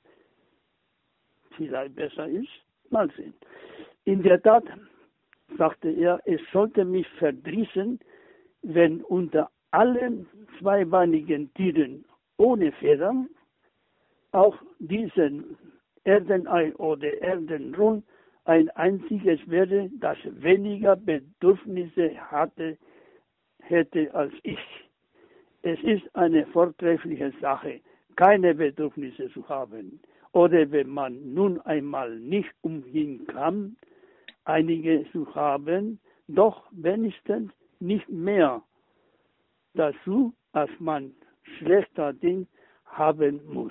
vielleicht besser ist, mal sehen. In der Tat, sagte er, es sollte mich verdrießen, wenn unter allen zweibeinigen Tieren ohne Federn auch diesen Erdenei oder Erdenrund ein einziges wäre, das weniger Bedürfnisse hatte, hätte als ich. Es ist eine vortreffliche Sache, keine Bedürfnisse zu haben. Oder wenn man nun einmal nicht umhin kann, einige zu haben, doch wenigstens nicht mehr dazu, als man schlechterdings haben muss.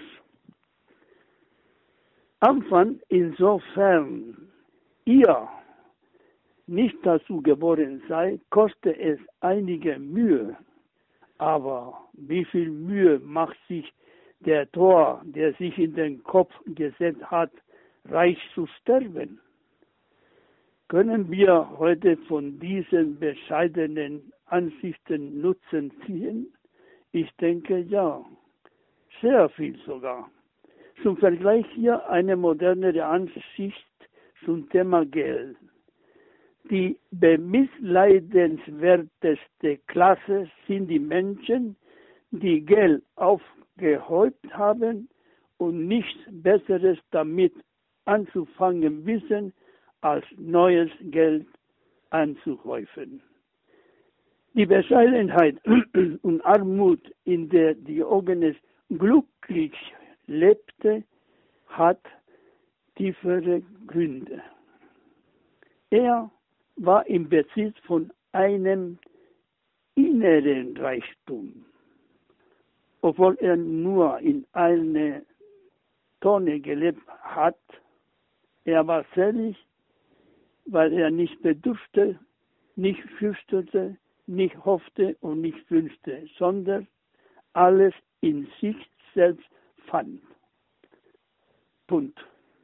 Anfang, insofern ihr nicht dazu geboren seid, kostet es einige Mühe. Aber wie viel Mühe macht sich der Tor, der sich in den Kopf gesetzt hat, reich zu sterben? Können wir heute von diesen bescheidenen Ansichten Nutzen ziehen? Ich denke ja, sehr viel sogar. Zum Vergleich hier eine modernere Ansicht zum Thema Geld. Die bemitleidenswerteste Klasse sind die Menschen, die Geld aufgehäuft haben und nichts Besseres damit anzufangen wissen, als neues Geld anzuhäufen. Die Bescheidenheit und Armut, in der Diogenes glücklich lebte, hat tiefere Gründe. Er war im Besitz von einem inneren Reichtum, obwohl er nur in einer Tonne gelebt hat. Er war selig, weil er nicht bedurfte, nicht fürchtete, nicht hoffte und nicht wünschte, sondern alles in sich selbst fand. Punkt.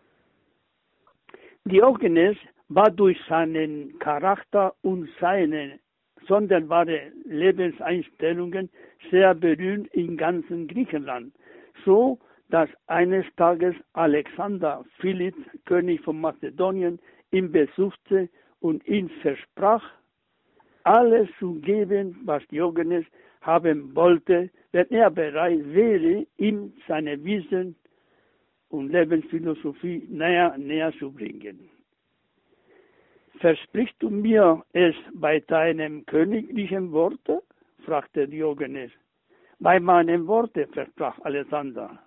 Diogenes war durch seinen Charakter und seine sonderbare Lebenseinstellungen sehr berühmt im ganzen Griechenland, so dass eines Tages Alexander Philipp, König von Mazedonien, ihn besuchte und ihn versprach, alles zu geben, was Diogenes haben wollte, wenn er bereit wäre, ihm seine Wissen und Lebensphilosophie näher, näher zu bringen. Versprichst du mir es bei deinem königlichen Worte? Fragte Diogenes. Bei meinem Worte, versprach Alexander.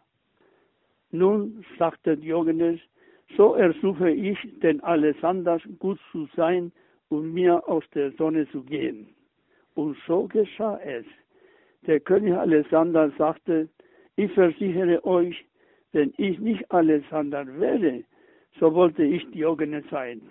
Nun, sagte Diogenes, so ersuche ich den Alexanders, gut zu sein und mir aus der Sonne zu gehen. Und so geschah es. Der König Alexander sagte, ich versichere euch, wenn ich nicht Alexander wäre, so wollte ich Diogenes sein.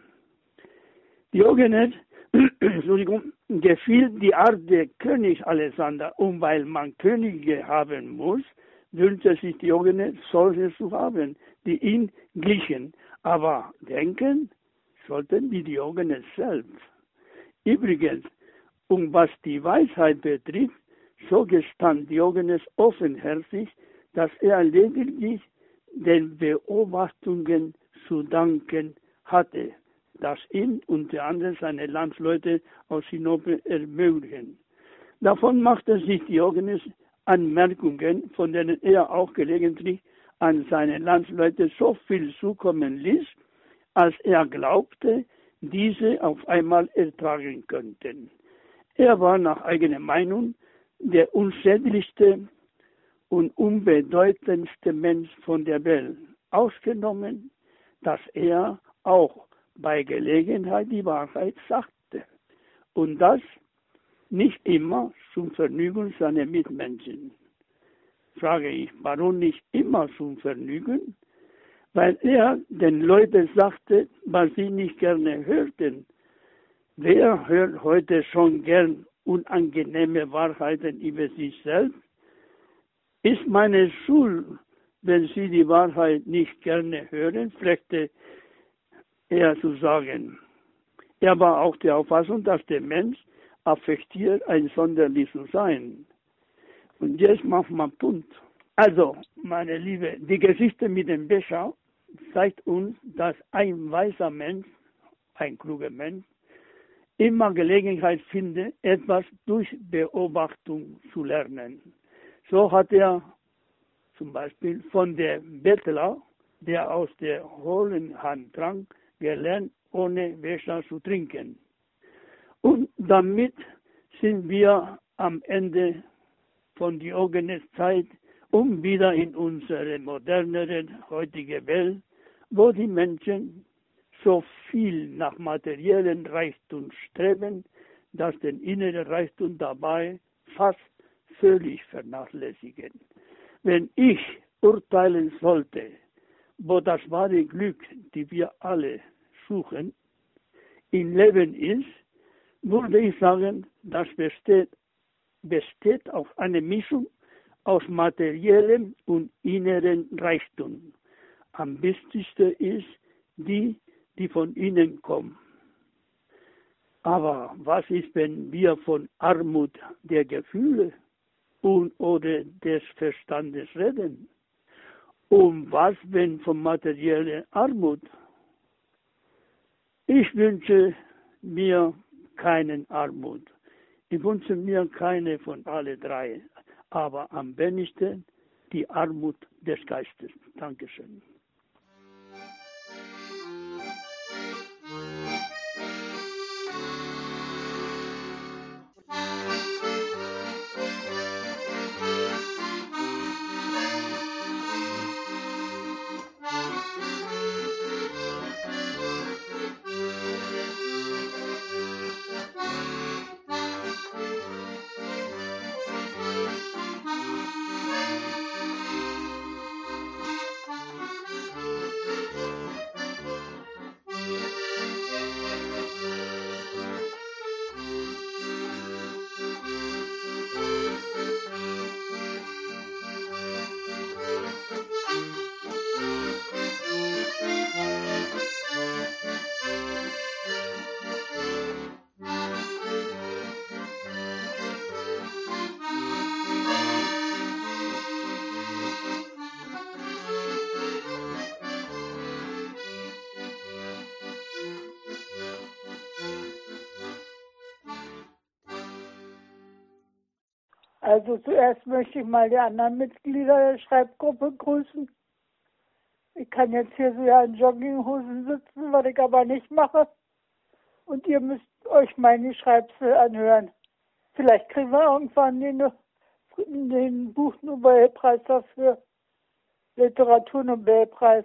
Diogenes Entschuldigung, gefiel die Art der König Alexander, und weil man Könige haben muss, wünschte sich Diogenes, solche zu haben, die ihn glichen. Aber denken sollten die Diogenes selbst. Übrigens, um was die Weisheit betrifft, so gestand Diogenes offenherzig, dass er lediglich den Beobachtungen zu danken hatte, das ihn unter anderem seine Landsleute aus Sinope ermöglichen. Davon machte sich Diogenes Anmerkungen, von denen er auch gelegentlich an seine Landsleute so viel zukommen ließ, als er glaubte, diese auf einmal ertragen könnten. Er war nach eigener Meinung der unschädlichste und unbedeutendste Mensch von der Welt, ausgenommen, dass er auch bei Gelegenheit die Wahrheit sagte, und das nicht immer zum Vergnügen seiner Mitmenschen. Frage ich, warum nicht immer zum Vergnügen? Weil er den Leuten sagte, was sie nicht gerne hörten. Wer hört heute schon gern unangenehme Wahrheiten über sich selbst? Ist meine Schuld, wenn sie die Wahrheit nicht gerne hören, pflegte er zu sagen. Er war auch der Auffassung, dass der Mensch affektiert, ein Sonderling zu sein. Und jetzt machen wir einen Punkt. Also, meine Liebe, die Geschichte mit dem Becher zeigt uns, dass ein weiser Mensch, ein kluger Mensch, immer Gelegenheit findet, etwas durch Beobachtung zu lernen. So hat er zum Beispiel von dem Bettler, der aus der hohlen Hand trank, gelernt, ohne Becher zu trinken. Und damit sind wir am Ende von Diogenes Zeit, um wieder in unsere modernere heutige Welt, wo die Menschen so viel nach materiellen Reichtum streben, dass den inneren Reichtum dabei fast völlig vernachlässigen. Wenn ich urteilen sollte, wo das wahre Glück, die wir alle suchen, im Leben ist, würde ich sagen, das besteht, besteht auf einer Mischung aus materiellem und inneren Reichtum. Am wichtigsten ist die, die von innen kommt. Aber was ist, wenn wir von Armut der Gefühle und oder des Verstandes reden? Und was, wenn von materieller Armut? Ich wünsche mir keinen Armut. Ich wünsche mir keine von alle drei, aber am wenigsten die Armut des Geistes. Dankeschön. Also zuerst möchte ich mal die anderen Mitglieder der Schreibgruppe grüßen. Ich kann jetzt hier so ja in Jogginghosen sitzen, was ich aber nicht mache. Und ihr müsst euch meine Schreibsel anhören. Vielleicht kriegen wir irgendwann den, den Buchnobelpreis dafür. Literaturnobelpreis.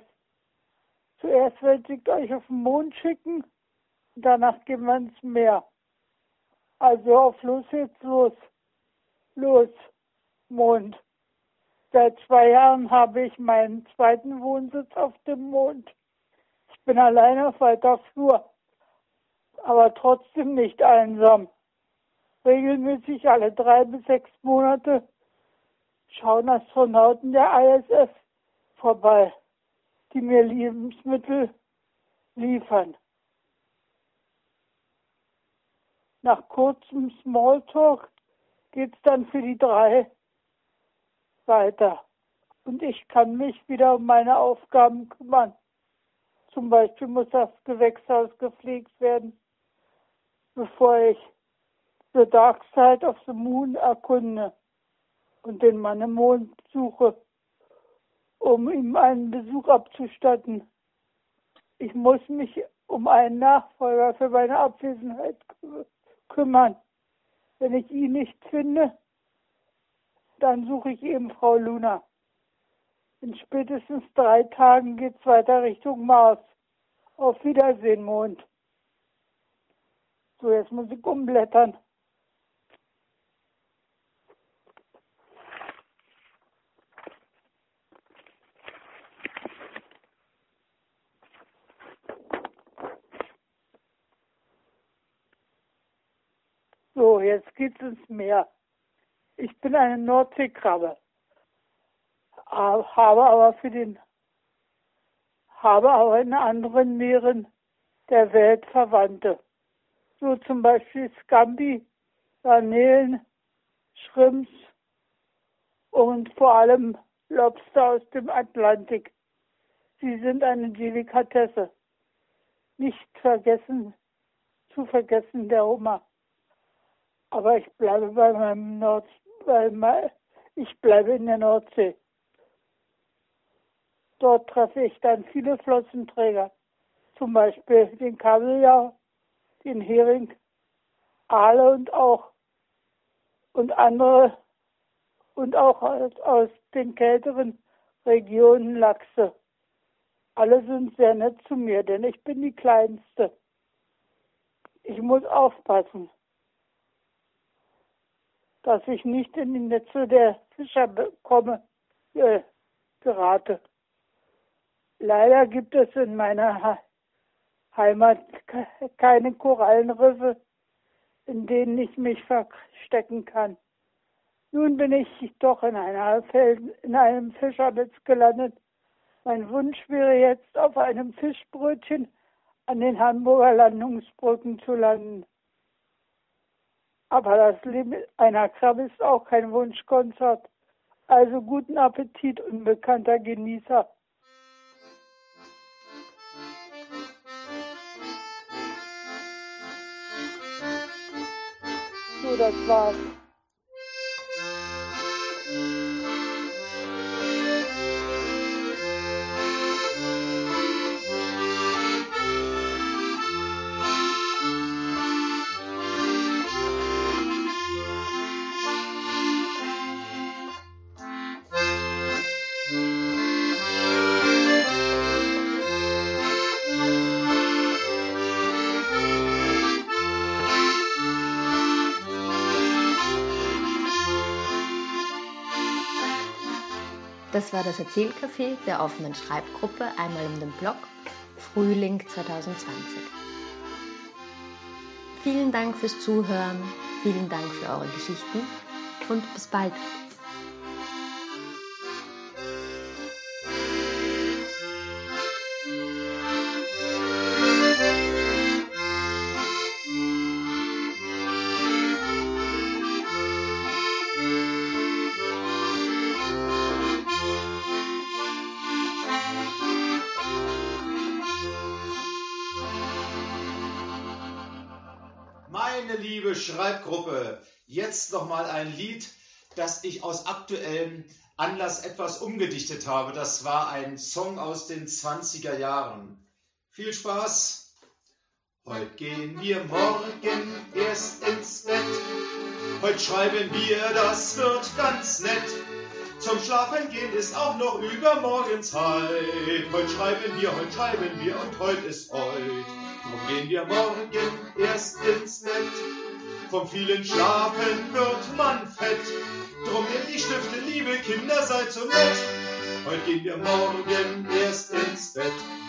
Zuerst werde ich euch auf den Mond schicken. Und danach gehen wir ins Meer. Also auf los geht's los. Los, Mond. Seit zwei Jahren habe ich meinen zweiten Wohnsitz auf dem Mond. Ich bin alleine auf weiter Flur, aber trotzdem nicht einsam. Regelmäßig alle drei bis sechs Monate schauen Astronauten der I S S vorbei, die mir Lebensmittel liefern. Nach kurzem Smalltalk geht's dann für die drei weiter. Und ich kann mich wieder um meine Aufgaben kümmern. Zum Beispiel muss das Gewächshaus gepflegt werden, bevor ich The Dark Side of the Moon erkunde und den Mann im Mond suche, um ihm einen Besuch abzustatten. Ich muss mich um einen Nachfolger für meine Abwesenheit kü- kümmern. Wenn ich ihn nicht finde, dann suche ich eben Frau Luna. In spätestens drei Tagen geht es weiter Richtung Mars. Auf Wiedersehen, Mond. So, jetzt muss ich umblättern. So, jetzt geht's ins Meer. Ich bin eine Nordseekrabbe, habe aber für den, habe aber in anderen Meeren der Welt Verwandte. So zum Beispiel Scampi, Garnelen, Shrimps und vor allem Lobster aus dem Atlantik. Sie sind eine Delikatesse. Nicht vergessen, zu vergessen der Hummer. Aber ich bleibe bei meinem Nord, bei mein, ich bleibe in der Nordsee. Dort treffe ich dann viele Flossenträger, zum Beispiel den Kabeljau, den Hering, Aale und auch und andere und auch aus, aus den kälteren Regionen Lachse. Alle sind sehr nett zu mir, denn ich bin die Kleinste. Ich muss aufpassen, dass ich nicht in die Netze der Fischer komme, äh, gerate. Leider gibt es in meiner Heimat keine Korallenriffe, in denen ich mich verstecken kann. Nun bin ich doch in, einer Fel- in einem Fischernetz gelandet. Mein Wunsch wäre jetzt, auf einem Fischbrötchen an den Hamburger Landungsbrücken zu landen. Aber das Leben mit einer Krabbe ist auch kein Wunschkonzert. Also guten Appetit, unbekannter Genießer. So, das war's. Das war das Erzählcafé der offenen Schreibgruppe einmal um den Block, Frühling zwanzig zwanzig. Vielen Dank fürs Zuhören, vielen Dank für eure Geschichten und bis bald. Meine liebe Schreibgruppe, jetzt nochmal ein Lied, das ich aus aktuellem Anlass etwas umgedichtet habe. Das war ein Song aus den zwanziger Jahren. Viel Spaß! Heute gehen wir morgen erst ins Bett. Heute schreiben wir, das wird ganz nett. Zum Schlafen gehen ist auch noch übermorgen Zeit. Heute schreiben wir, heute schreiben wir und heute ist heute. Drum gehen wir morgen erst ins Bett. Vom vielen Schlafen wird man fett. Drum nehmt die Stifte, liebe Kinder, seid so nett. Heute gehen wir morgen erst ins Bett.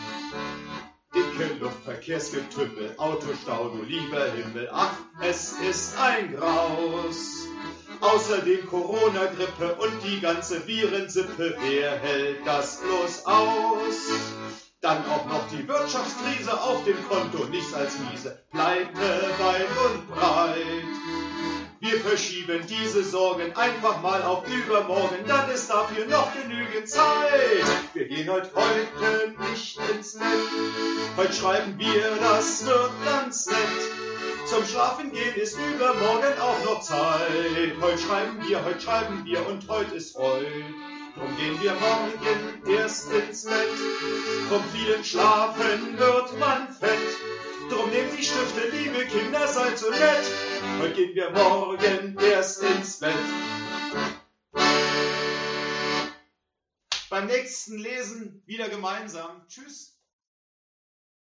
Dicke Luftverkehrsgetümmel, Autostau, du lieber Himmel. Ach, es ist ein Graus. Außerdem Corona-Grippe und die ganze Virensippe. Wer hält das bloß aus? Dann auch noch die Wirtschaftskrise auf dem Konto, nichts als miese Pleite weit und breit. Wir verschieben diese Sorgen einfach mal auf übermorgen, dann ist dafür noch genügend Zeit. Wir gehen heute heute nicht ins Bett, heute schreiben wir, das wird ganz nett. Zum Schlafen gehen ist übermorgen auch noch Zeit. Heute schreiben wir, heute schreiben wir und heute ist heute. Drum gehen wir morgen erst ins Bett. Vom vielen Schlafen wird man fett. Drum nehmt die Stifte, liebe Kinder, seid so nett. Heute gehen wir morgen erst ins Bett. Beim nächsten Lesen wieder gemeinsam. Tschüss.